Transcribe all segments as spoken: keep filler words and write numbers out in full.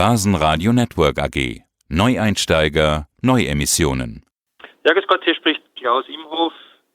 Börsenradio Network A G. Neueinsteiger, Neuemissionen. Ja, grüß Gott, hier spricht Klaus Imhof.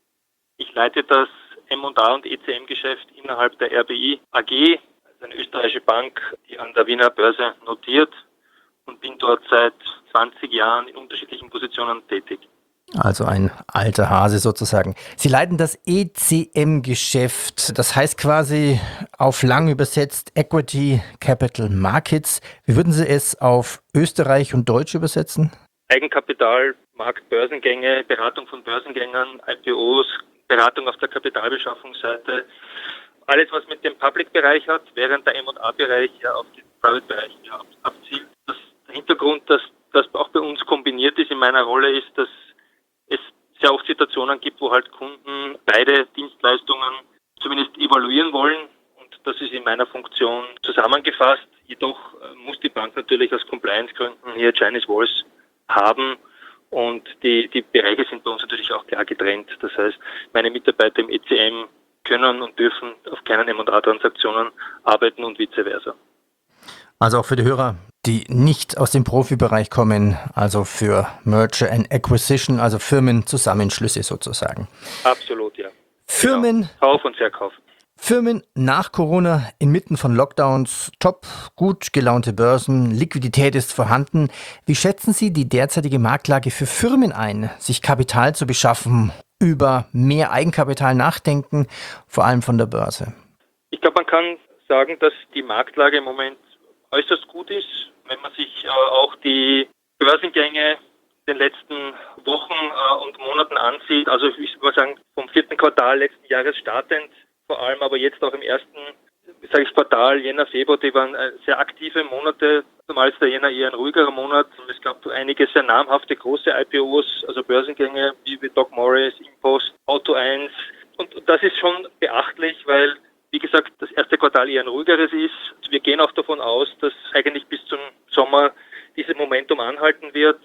Ich leite das M und A und E C M-Geschäft innerhalb der R B I A G, also eine österreichische Bank, die an der Wiener Börse notiert, und bin dort seit zwanzig Jahren in unterschiedlichen Positionen tätig. Also ein alter Hase sozusagen. Sie leiten das E C M-Geschäft, das heißt quasi auf lang übersetzt Equity Capital Markets. Wie würden Sie es auf Österreich und Deutsch übersetzen? Eigenkapital, Markt, Börsengänge, Beratung von Börsengängern, I P Os, Beratung auf der Kapitalbeschaffungsseite. Alles, was mit dem Public-Bereich hat, während der M und A-Bereich ja auf den Private-Bereich ja, abzielt. Das, der Hintergrund, dass das auch bei uns kombiniert ist in meiner Rolle, ist, dass es sehr oft Situationen gibt, wo halt Kunden beide Dienstleistungen zumindest evaluieren wollen, und das ist in meiner Funktion zusammengefasst. Jedoch muss die Bank natürlich aus Compliance-Gründen hier Chinese Walls haben, und die, die Bereiche sind bei uns natürlich auch klar getrennt. Das heißt, meine Mitarbeiter im E C M können und dürfen auf keinen M und A-Transaktionen arbeiten und vice versa. Also auch für die Hörer, die nicht aus dem Profibereich kommen, also für Merger and Acquisition, also Firmenzusammenschlüsse sozusagen. Absolut, ja. Firmen, genau. Kauf und Verkauf. Firmen nach Corona, inmitten von Lockdowns, top, gut gelaunte Börsen, Liquidität ist vorhanden. Wie schätzen Sie die derzeitige Marktlage für Firmen ein, sich Kapital zu beschaffen, über mehr Eigenkapital nachdenken, vor allem von der Börse? Ich glaube, man kann sagen, dass die Marktlage im Moment äußerst gut ist, wenn man sich äh, auch die Börsengänge in den letzten Wochen äh, und Monaten ansieht. Also ich würde mal sagen, vom vierten Quartal letzten Jahres startend, vor allem aber jetzt auch im ersten, sage ich, Quartal, Jänner, Februar, die waren äh, sehr aktive Monate. Normal ist der Jänner eher ein ruhigerer Monat. Es gab einige sehr namhafte große I P Os, also Börsengänge wie, wie Doc Morris, Impost, Auto eins. Und, und das ist schon beachtlich, weil, wie gesagt, das erste Quartal eher ein ruhigeres ist. Wir gehen auch davon aus, dass eigentlich bis zum Sommer dieses Momentum anhalten wird.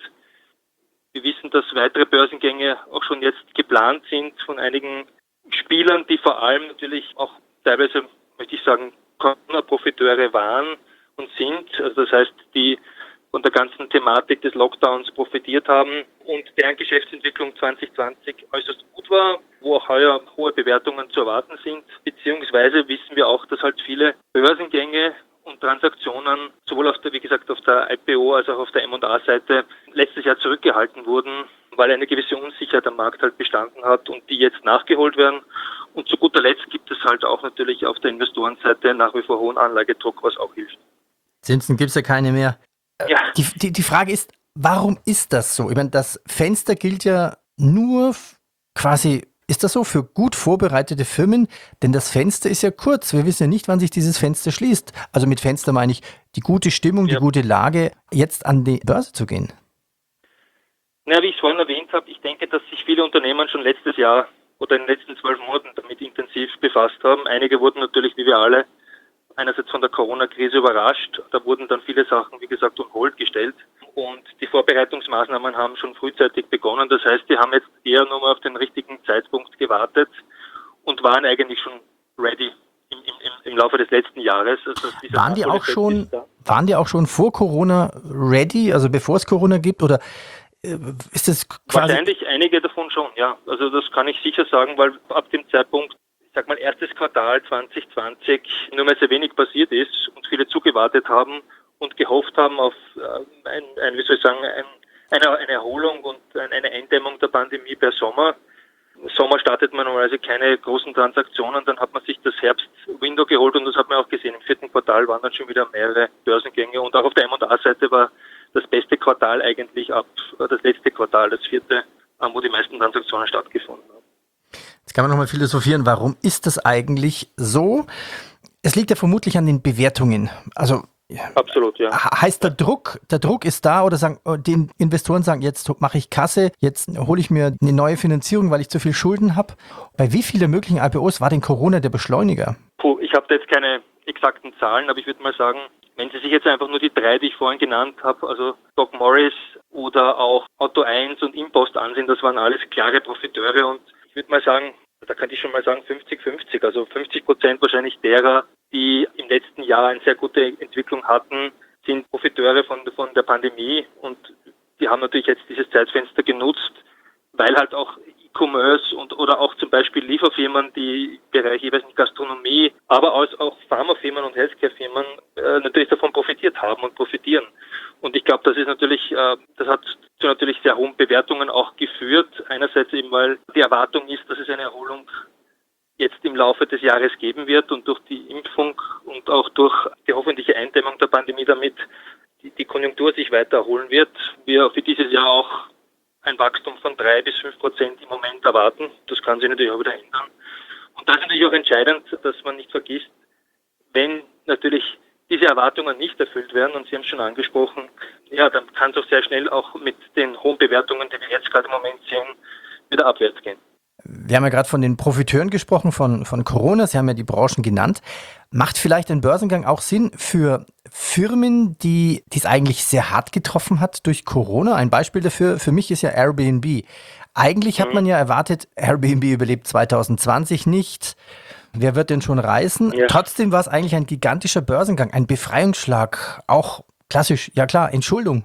Wir wissen, dass weitere Börsengänge auch schon jetzt geplant sind von einigen Spielern, die vor allem natürlich auch teilweise, möchte ich sagen, Corona-Profiteure waren und sind. Also das heißt, die von der ganzen Thematik des Lockdowns profitiert haben und deren Geschäftsentwicklung zwanzig zwanzig äußerst gut war, wo auch heuer hohe Bewertungen zu erwarten sind. Beziehungsweise wissen wir auch, dass halt viele Börsengänge und Transaktionen sowohl auf der, wie gesagt, auf der I P O als auch auf der M und A-Seite letztes Jahr zurückgehalten wurden, weil eine gewisse Unsicherheit am Markt halt bestanden hat und die jetzt nachgeholt werden. Und zu guter Letzt gibt es halt auch natürlich auf der Investorenseite nach wie vor hohen Anlagedruck, was auch hilft. Zinsen gibt es ja keine mehr. Ja. Die, die, die Frage ist, warum ist das so? Ich meine, das Fenster gilt ja nur quasi, ist das so, für gut vorbereitete Firmen? Denn das Fenster ist ja kurz. Wir wissen ja nicht, wann sich dieses Fenster schließt. Also mit Fenster meine ich die gute Stimmung, ja. Die gute Lage, jetzt an die Börse zu gehen. Na, wie ich es vorhin erwähnt habe, ich denke, dass sich viele Unternehmen schon letztes Jahr oder in den letzten zwölf Monaten damit intensiv befasst haben. Einige wurden natürlich, wie wir alle, einerseits von der Corona-Krise überrascht. Da wurden dann viele Sachen, wie gesagt, on hold gestellt. Und die Vorbereitungsmaßnahmen haben schon frühzeitig begonnen. Das heißt, die haben jetzt eher nur mal auf den richtigen Zeitpunkt gewartet und waren eigentlich schon ready im, im, im Laufe des letzten Jahres. Also waren die auch schon, waren die auch schon vor Corona ready, also bevor es Corona gibt, oder ist das quasi? Wahrscheinlich einige davon schon, ja. Also das kann ich sicher sagen, weil ab dem Zeitpunkt, ich sag mal, erstes Quartal zwanzig zwanzig nur mal sehr wenig passiert ist und viele zugewartet haben und gehofft haben auf äh, ein, ein, wie soll ich sagen, ein, eine, eine Erholung und eine Eindämmung der Pandemie per Sommer. Im Sommer startet man normalerweise keine großen Transaktionen, dann hat man sich das Herbst-Window geholt und das hat man auch gesehen. Im vierten Quartal waren dann schon wieder mehrere Börsengänge und auch auf der M und A-Seite war das beste Quartal eigentlich ab, das letzte Quartal, das vierte, wo die meisten Transaktionen stattgefunden haben. Jetzt kann man nochmal philosophieren, warum ist das eigentlich so? Es liegt ja vermutlich an den Bewertungen. Also absolut, ja. Heißt der Druck, der Druck ist da, oder sagen die Investoren sagen, jetzt mache ich Kasse, jetzt hole ich mir eine neue Finanzierung, weil ich zu viel Schulden habe. Bei wie vielen möglichen I P Os war denn Corona der Beschleuniger? Puh, ich habe da jetzt keine exakten Zahlen, aber ich würde mal sagen, wenn Sie sich jetzt einfach nur die drei, die ich vorhin genannt habe, also Doc Morris oder auch Auto eins und Impost ansehen, das waren alles klare Profiteure und ich würde mal sagen, da könnte ich schon mal sagen fünfzig fünfzig, also fünfzig Prozent wahrscheinlich derer, die im letzten Jahr eine sehr gute Entwicklung hatten, sind Profiteure von, von der Pandemie und die haben natürlich jetzt dieses Zeitfenster genutzt, weil halt auch E-Commerce und oder auch zum Beispiel Lieferfirmen, die im Bereich jeweils Gastronomie, aber auch, auch Pharmafirmen und Healthcare-Firmen äh, natürlich davon profitiert haben und profitieren. Und ich glaube, das ist natürlich, äh, das hat zu natürlich sehr hohen Bewertungen auch geführt. Einerseits eben, weil die Erwartung ist, dass es eine Erholung jetzt im Laufe des Jahres geben wird und durch die Impfung und auch durch die hoffentliche Eindämmung der Pandemie damit die, die Konjunktur sich weiter erholen wird. Wir für dieses Jahr auch ein Wachstum von drei bis fünf Prozent im Moment erwarten. Das kann sich natürlich auch wieder ändern. Und da ist natürlich auch entscheidend, dass man nicht vergisst, wenn natürlich diese Erwartungen nicht erfüllt werden, und Sie haben es schon angesprochen, ja, dann kann es auch sehr schnell auch mit den hohen Bewertungen, die wir jetzt gerade im Moment sehen, wieder abwärts gehen. Wir haben ja gerade von den Profiteuren gesprochen, von, von Corona. Sie haben ja die Branchen genannt. Macht vielleicht ein Börsengang auch Sinn für Firmen, die die es eigentlich sehr hart getroffen hat durch Corona? Ein Beispiel dafür für mich ist ja Airbnb. Eigentlich hat man ja erwartet, Airbnb überlebt zwanzig zwanzig nicht. Wer wird denn schon reisen? Ja. Trotzdem war es eigentlich ein gigantischer Börsengang, ein Befreiungsschlag. Auch klassisch, ja klar, Entschuldung.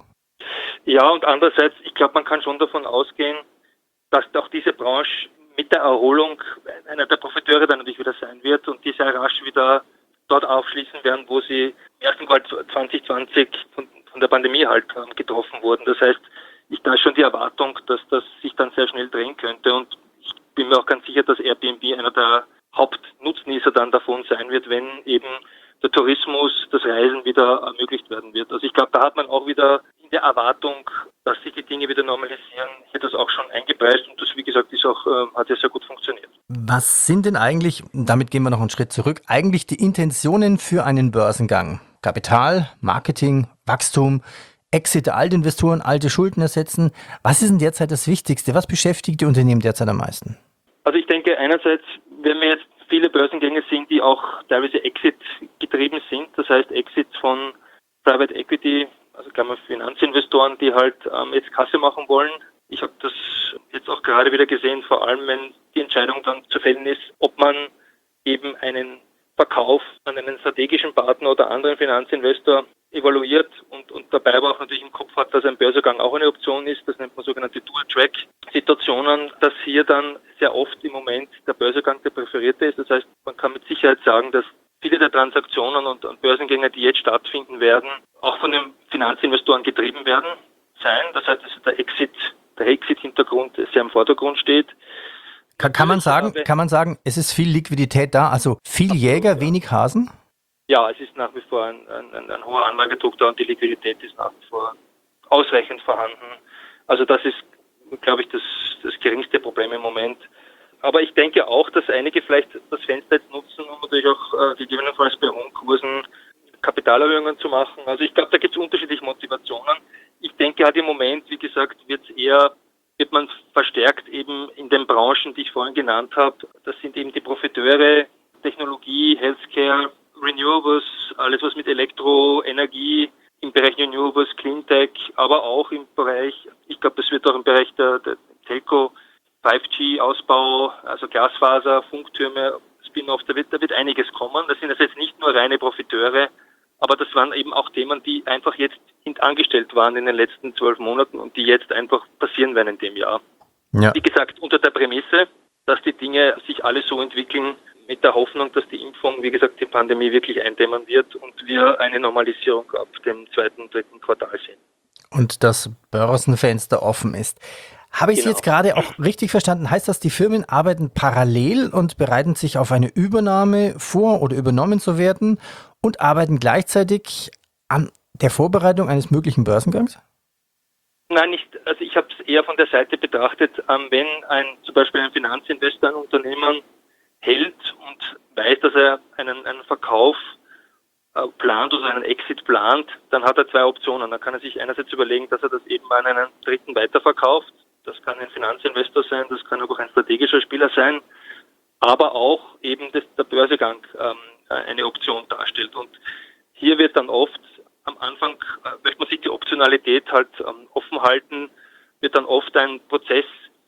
Ja, und andererseits, ich glaube, man kann schon davon ausgehen, dass auch diese Branche mit der Erholung einer der Profiteure dann natürlich wieder sein wird und die sehr rasch wieder dort aufschließen werden, wo sie im ersten Quartal zwanzig zwanzig von, von der Pandemie halt ähm, getroffen wurden. Das heißt, ich da ist schon die Erwartung, dass das sich dann sehr schnell drehen könnte und ich bin mir auch ganz sicher, dass Airbnb einer der Hauptnutznießer dann davon sein wird, wenn eben der Tourismus, das Reisen wieder ermöglicht werden wird. Also ich glaube, da hat man auch wieder in der Erwartung, dass sich die Dinge wieder normalisieren, hier das auch schon eingepreist und das, wie gesagt, ist auch, äh, hat ja sehr gut funktioniert. Was sind denn eigentlich, damit gehen wir noch einen Schritt zurück, eigentlich die Intentionen für einen Börsengang? Kapital, Marketing, Wachstum, Exit der Altinvestoren, alte Schulden ersetzen. Was ist denn derzeit das Wichtigste? Was beschäftigt die Unternehmen derzeit am meisten? Also ich denke einerseits, wenn wir jetzt viele Börsengänge sind, die auch teilweise Exit getrieben sind, das heißt Exits von Private Equity, also kann man Finanzinvestoren, die halt ähm, jetzt Kasse machen wollen. Ich habe das jetzt auch gerade wieder gesehen, vor allem wenn die Entscheidung dann zu fällen ist, ob man eben einen Verkauf an einen strategischen Partner oder anderen Finanzinvestor evaluiert und, und dabei aber auch natürlich im Kopf hat, dass ein Börsengang auch eine Option ist. Das nennt man sogenannte Dual-Track-Situationen, dass hier dann sehr oft im Moment der Börsengang der präferierte ist. Das heißt, man kann mit Sicherheit sagen, dass viele der Transaktionen und, und Börsengänge, die jetzt stattfinden werden, auch von den Finanzinvestoren getrieben werden sein. Das heißt, dass der Exit, der Exit-Hintergrund sehr im Vordergrund steht. Kann, kann man sagen, kann man sagen, es ist viel Liquidität da, also viel Jäger, ja. Wenig Hasen? Ja, es ist nach wie vor ein, ein, ein hoher Anlagedruck da und die Liquidität ist nach wie vor ausreichend vorhanden. Also das ist, glaube ich, das, das geringste Problem im Moment. Aber ich denke auch, dass einige vielleicht das Fenster jetzt nutzen, um natürlich auch äh, gegebenenfalls bei hohen Kursen Kapitalerhöhungen zu machen. Also ich glaube, da gibt es unterschiedliche Motivationen. Ich denke halt im Moment, wie gesagt, wird es eher, wird man verstärkt eben in den Branchen, die ich vorhin genannt habe. Das sind eben die Profiteure, Technologie, Healthcare, Renewables, alles was mit Elektroenergie im Bereich Renewables, Cleantech, aber auch im Bereich, ich glaube, das wird auch im Bereich der, der Telco, fünf G-Ausbau, also Glasfaser, Funktürme, Spin-off, da wird, da wird einiges kommen. Das sind also jetzt nicht nur reine Profiteure, aber das waren eben auch Themen, die einfach jetzt hintangestellt waren in den letzten zwölf Monaten und die jetzt einfach passieren werden in dem Jahr. Ja. Wie gesagt, unter der Prämisse, dass die Dinge sich alle so entwickeln, mit der Hoffnung, dass die Impfung, wie gesagt, die Pandemie wirklich eindämmen wird und wir eine Normalisierung ab dem zweiten und dritten Quartal sehen. Und das Börsenfenster offen ist. Habe ich genau. Sie jetzt gerade auch richtig verstanden? Heißt das, die Firmen arbeiten parallel und bereiten sich auf eine Übernahme vor oder übernommen zu werden und arbeiten gleichzeitig an der Vorbereitung eines möglichen Börsengangs? Nein, nicht. Also ich habe es eher von der Seite betrachtet, wenn ein zum Beispiel ein Finanzinvestor ein Unternehmen hält und weiß, dass er einen, einen Verkauf äh, plant oder einen Exit plant, dann hat er zwei Optionen. Dann kann er sich einerseits überlegen, dass er das eben an einen Dritten weiterverkauft. Das kann ein Finanzinvestor sein, das kann aber auch ein strategischer Spieler sein, aber auch eben das, der Börsegang ähm, eine Option darstellt. Und hier wird dann oft am Anfang, äh, möchte man sich die Optionalität halt ähm, offen halten, wird dann oft ein Prozess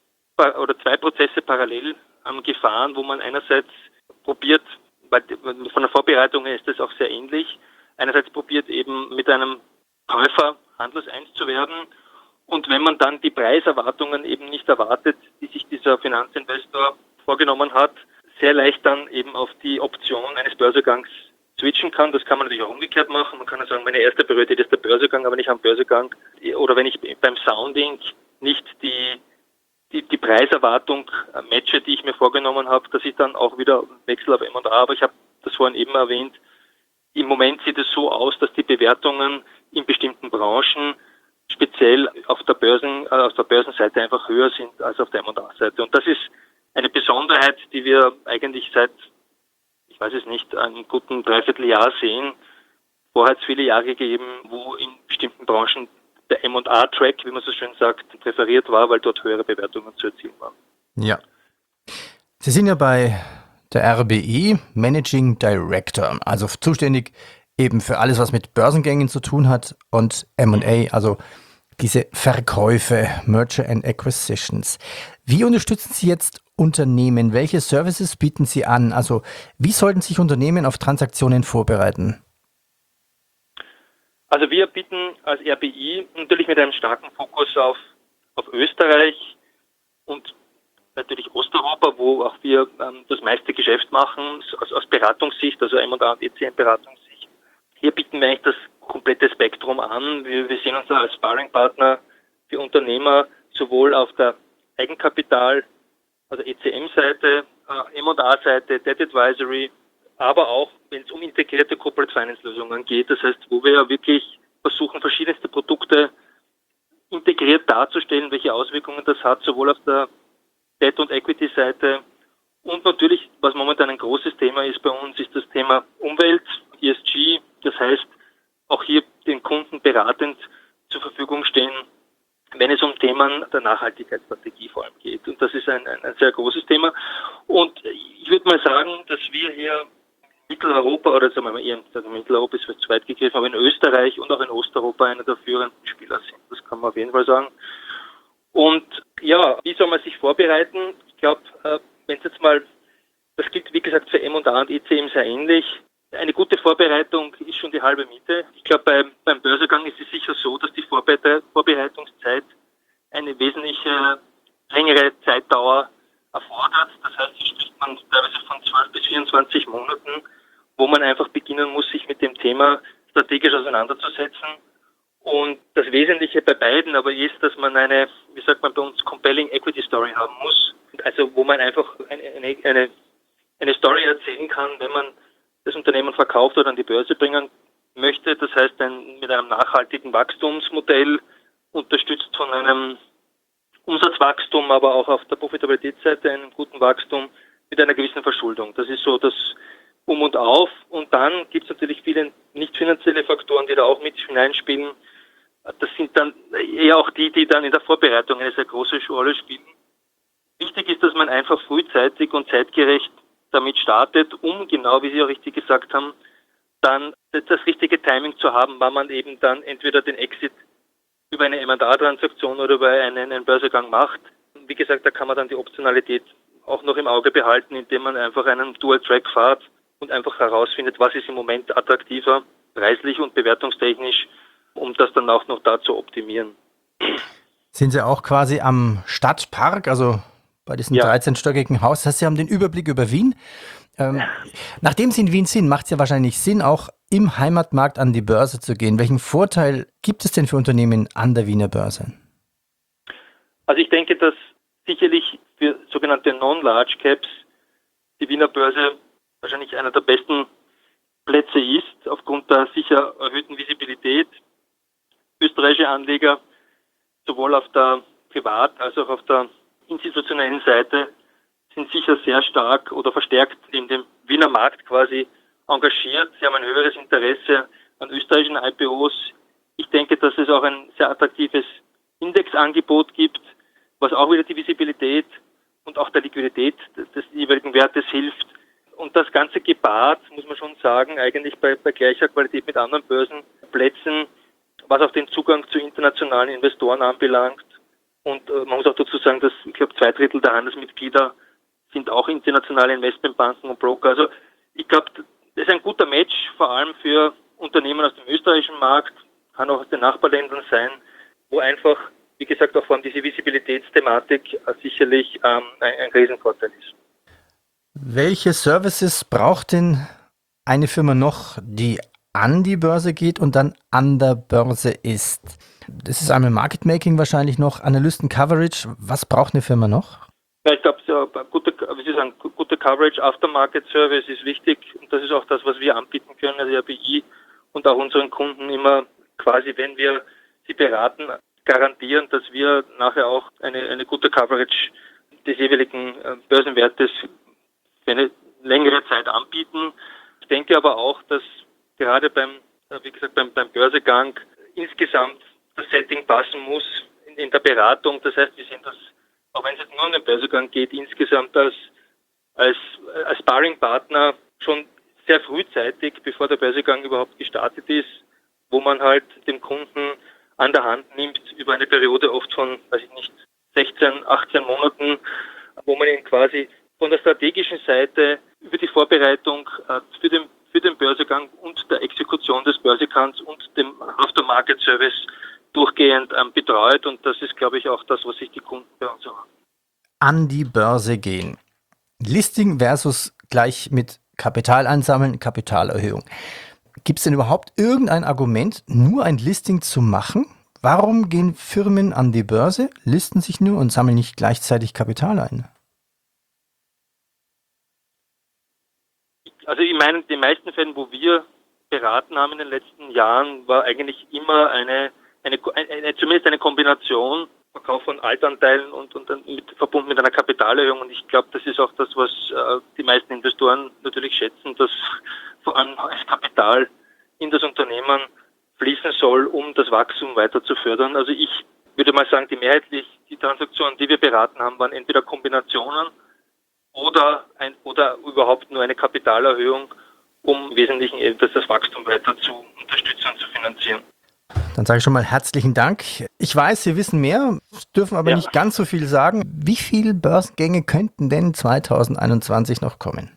oder zwei Prozesse parallel ähm, gefahren, wo man einerseits probiert, weil von der Vorbereitung her ist das auch sehr ähnlich, einerseits probiert eben mit einem Käufer handelseins zu werden. Und wenn man dann die Preiserwartungen eben nicht erwartet, die sich dieser Finanzinvestor vorgenommen hat, sehr leicht dann eben auf die Option eines Börsegangs switchen kann. Das kann man natürlich auch umgekehrt machen. Man kann ja sagen, meine erste Priorität ist der Börsegang, aber nicht am Börsegang. Oder wenn ich beim Sounding nicht die, die, die Preiserwartung matche, die ich mir vorgenommen habe, dass ich dann auch wieder wechsle auf M und A. Aber ich habe das vorhin eben erwähnt. Im Moment sieht es so aus, dass die Bewertungen in bestimmten Branchen speziell auf der Börsen, äh, auf der Börsenseite einfach höher sind als auf der M und A-Seite. Und das ist eine Besonderheit, die wir eigentlich seit, ich weiß es nicht, einem guten Dreivierteljahr sehen. Vorher hat es viele Jahre gegeben, wo in bestimmten Branchen der M und A-Track, wie man so schön sagt, präferiert war, weil dort höhere Bewertungen zu erzielen waren. Ja. Sie sind ja bei der R B I Managing Director, also zuständig eben für alles, was mit Börsengängen zu tun hat und M und A, also diese Verkäufe, Merger and Acquisitions. Wie unterstützen Sie jetzt Unternehmen? Welche Services bieten Sie an? Also wie sollten sich Unternehmen auf Transaktionen vorbereiten? Also wir bieten als R B I natürlich mit einem starken Fokus auf, auf Österreich und natürlich Osteuropa, wo auch wir ähm, das meiste Geschäft machen, aus, aus Beratungssicht, also M und A und E C M-Beratungssicht. Hier bieten wir eigentlich das komplette Spektrum an. Wir, wir sehen uns als Sparringpartner für Unternehmer sowohl auf der Eigenkapital, also E C M-Seite, äh, M und A-Seite, Debt Advisory, aber auch, wenn es um integrierte Corporate Finance-Lösungen geht. Das heißt, wo wir ja wirklich versuchen, verschiedenste Produkte integriert darzustellen, welche Auswirkungen das hat, sowohl auf der Debt- und Equity-Seite. Und natürlich, was momentan ein großes Thema ist bei uns, ist das Thema Umwelt, E S G. Das heißt, auch hier den Kunden beratend zur Verfügung stehen, wenn es um Themen der Nachhaltigkeitsstrategie vor allem geht. Und das ist ein, ein, ein sehr großes Thema. Und ich würde mal sagen, dass wir hier in Mitteleuropa, oder sagen wir mal eher in Mitteleuropa ist zu weit gegriffen, aber in Österreich und auch in Osteuropa einer der führenden Spieler sind. Das kann man auf jeden Fall sagen. Und ja, wie soll man sich vorbereiten? Ich glaube, wenn es jetzt mal, das gilt wie gesagt für M und A und E C M sehr ähnlich. Eine gute Vorbereitung ist schon die halbe Miete. Ich glaube, beim, beim Börsegang ist es sicher so, dass die Vorbere- Vorbereitungszeit eine wesentliche längere Zeitdauer erfordert. Das heißt, hier spricht man teilweise von zwölf bis vierundzwanzig Monaten, wo man einfach beginnen muss, sich mit dem Thema strategisch auseinanderzusetzen. Und das Wesentliche bei beiden aber ist, dass man eine, wie sagt man bei uns, compelling Equity Story haben muss. Also wo man einfach eine, eine, eine, eine Story erzählen kann, wenn man das Unternehmen verkauft oder an die Börse bringen möchte. Das heißt, ein, mit einem nachhaltigen Wachstumsmodell, unterstützt von einem Umsatzwachstum, aber auch auf der Profitabilitätsseite einem guten Wachstum mit einer gewissen Verschuldung. Das ist so das Um und Auf. Und dann gibt es natürlich viele nicht finanzielle Faktoren, die da auch mit hineinspielen. Das sind dann eher auch die, die dann in der Vorbereitung eine sehr große Rolle spielen. Wichtig ist, dass man einfach frühzeitig und zeitgerecht damit startet, um genau, wie Sie auch richtig gesagt haben, dann das richtige Timing zu haben, wann man eben dann entweder den Exit über eine M und A-Transaktion oder über einen, einen Börsegang macht. Wie gesagt, da kann man dann die Optionalität auch noch im Auge behalten, indem man einfach einen Dual-Track fährt und einfach herausfindet, was ist im Moment attraktiver, preislich und bewertungstechnisch, um das dann auch noch da zu optimieren. Sind Sie auch quasi am Stadtpark, also bei diesem Ja. dreizehnstöckigen Haus? Das heißt, Sie haben den Überblick über Wien. Ähm, nachdem Sie in Wien sind, macht es ja wahrscheinlich Sinn, auch im Heimatmarkt an die Börse zu gehen. Welchen Vorteil gibt es denn für Unternehmen an der Wiener Börse? Also ich denke, dass sicherlich für sogenannte Non-Large Caps die Wiener Börse wahrscheinlich einer der besten Plätze ist, aufgrund der sicher erhöhten Visibilität. Österreichische Anleger sowohl auf der Privat- als auch auf der institutionellen Seite sind sicher sehr stark oder verstärkt in dem Wiener Markt quasi engagiert. Sie haben ein höheres Interesse an österreichischen I P Os. Ich denke, dass es auch ein sehr attraktives Indexangebot gibt, was auch wieder die Visibilität und auch der Liquidität des jeweiligen Wertes hilft. Und das Ganze gepaart, muss man schon sagen, eigentlich bei, bei gleicher Qualität mit anderen Börsenplätzen, was auch den Zugang zu internationalen Investoren anbelangt. Und äh, man muss auch dazu sagen, dass ich glaube zwei Drittel der Handelsmitglieder sind auch internationale Investmentbanken und Broker. Also ich glaube, das ist ein guter Match, vor allem für Unternehmen aus dem österreichischen Markt, kann auch aus den Nachbarländern sein, wo einfach, wie gesagt, auch vor allem diese Visibilitätsthematik äh, sicherlich ähm, ein, ein Riesenvorteil ist. Welche Services braucht denn eine Firma noch, die an die Börse geht und dann an der Börse ist? Das ist einmal Market Making wahrscheinlich noch, Analysten Coverage. Was braucht eine Firma noch? Ja, ich glaube, so, gute, wie Sie sagen, gute Coverage, Aftermarket Service ist wichtig und das ist auch das, was wir anbieten können, also R B I und auch unseren Kunden immer quasi, wenn wir sie beraten, garantieren, dass wir nachher auch eine, eine gute Coverage des jeweiligen äh, Börsenwertes für eine längere Zeit anbieten. Ich denke aber auch, dass gerade beim, äh, wie gesagt, beim, beim Börsegang insgesamt das Setting passen muss in, in der Beratung. Das heißt, wir sehen das, auch wenn es jetzt nur um den Börsegang geht, insgesamt als, als, als Sparringpartner schon sehr frühzeitig, bevor der Börsegang überhaupt gestartet ist, wo man halt den Kunden an der Hand nimmt über eine Periode oft von, weiß ich nicht, sechzehn, achtzehn Monaten, wo man ihn quasi von der strategischen Seite über die Vorbereitung äh, für den für den Börsegang und der Exekution des Börsegangs und dem Aftermarket-Service durchgehend ähm, betreut. Und das ist, glaube ich, auch das, was sich die Kunden bei uns haben. An die Börse gehen. Listing versus gleich mit Kapital einsammeln, Kapitalerhöhung. Gibt es denn überhaupt irgendein Argument, nur ein Listing zu machen? Warum gehen Firmen an die Börse, listen sich nur und sammeln nicht gleichzeitig Kapital ein? Also ich meine, in den meisten Fällen, wo wir beraten haben in den letzten Jahren, war eigentlich immer eine, eine, eine zumindest eine Kombination, Verkauf von Altanteilen und, und dann mit, verbunden mit einer Kapitalerhöhung. Und ich glaube, das ist auch das, was äh, die meisten Investoren natürlich schätzen, dass vor allem neues Kapital in das Unternehmen fließen soll, um das Wachstum weiter zu fördern. Also ich würde mal sagen, die mehrheitlich die Transaktionen, die wir beraten haben, waren entweder Kombinationen oder ein, oder überhaupt nur eine Kapitalerhöhung, um im Wesentlichen das, das Wachstum weiter zu unterstützen und zu finanzieren. Dann sage ich schon mal herzlichen Dank. Ich weiß, Sie wissen mehr, dürfen aber ja. nicht ganz so viel sagen. Wie viele Börsengänge könnten denn zwanzig einundzwanzig noch kommen?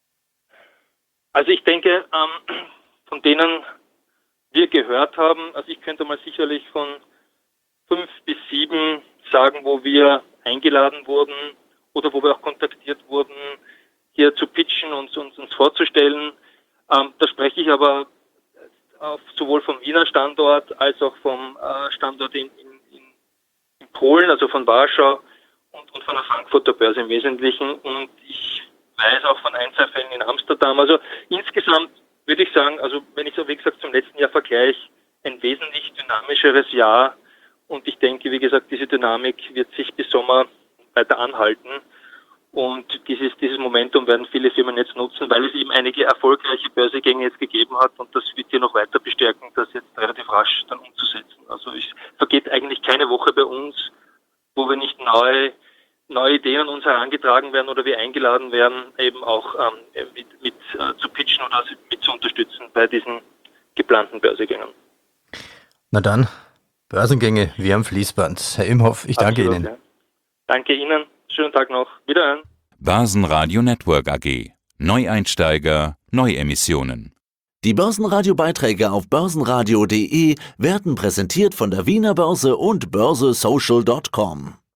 Also ich denke, ähm, von denen wir gehört haben, also ich könnte mal sicherlich von fünf bis sieben sagen, wo wir eingeladen wurden oder wo wir auch kontaktiert wurden, hier zu pitchen und uns, uns vorzustellen. Ähm, da spreche ich aber auf, sowohl vom Wiener Standort als auch vom äh, Standort in, in, in Polen, also von Warschau und, und von der Frankfurter Börse im Wesentlichen. Und ich weiß auch von Einzelfällen in Amsterdam. Also insgesamt würde ich sagen, also wenn ich so wie gesagt zum letzten Jahr vergleiche, ein wesentlich dynamischeres Jahr. Und ich denke, wie gesagt, diese Dynamik wird sich bis Sommer weiter anhalten. Und dieses, dieses Momentum werden viele Firmen jetzt nutzen, weil es eben einige erfolgreiche Börsegänge jetzt gegeben hat und das wird hier noch weiter bestärken, das jetzt relativ rasch dann umzusetzen. Also es vergeht eigentlich keine Woche bei uns, wo wir nicht neue, neue Ideen an uns herangetragen werden oder wir eingeladen werden, eben auch ähm, mit, mit äh, zu pitchen oder mit zu unterstützen bei diesen geplanten Börsegängen. Na dann, Börsengänge wie am Fließband. Herr Imhoff, ich danke Absolut, Ihnen. Ja. Danke Ihnen. Schönen Tag noch. Wiederhören. Börsenradio Network A G. Neueinsteiger, Neuemissionen. Die Börsenradio-Beiträge auf börsenradio punkt de werden präsentiert von der Wiener Börse und börse social punkt com.